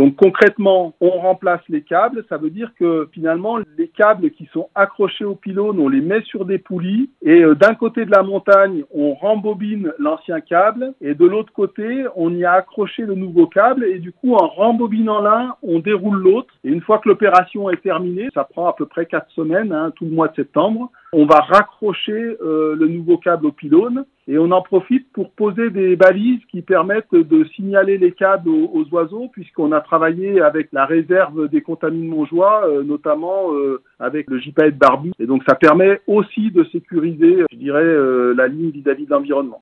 Donc concrètement, on remplace les câbles. Ça veut dire que finalement, les câbles qui sont accrochés au pylône, on les met sur des poulies et d'un côté de la montagne, on rembobine l'ancien câble et de l'autre côté, on y a accroché le nouveau câble et du coup, en rembobinant l'un, on déroule l'autre. Et une fois que l'opération est terminée, ça prend à peu près 4 semaines, tout le mois de septembre, on va raccrocher le nouveau câble au pylône et on en profite pour poser des balises qui permettent de signaler les câbles aux oiseaux, puisqu'on a travaillé avec la réserve des contamines Montjoie, notamment avec le gypaète barbu. Et donc ça permet aussi de sécuriser, je dirais, la ligne vis-à-vis de l'environnement.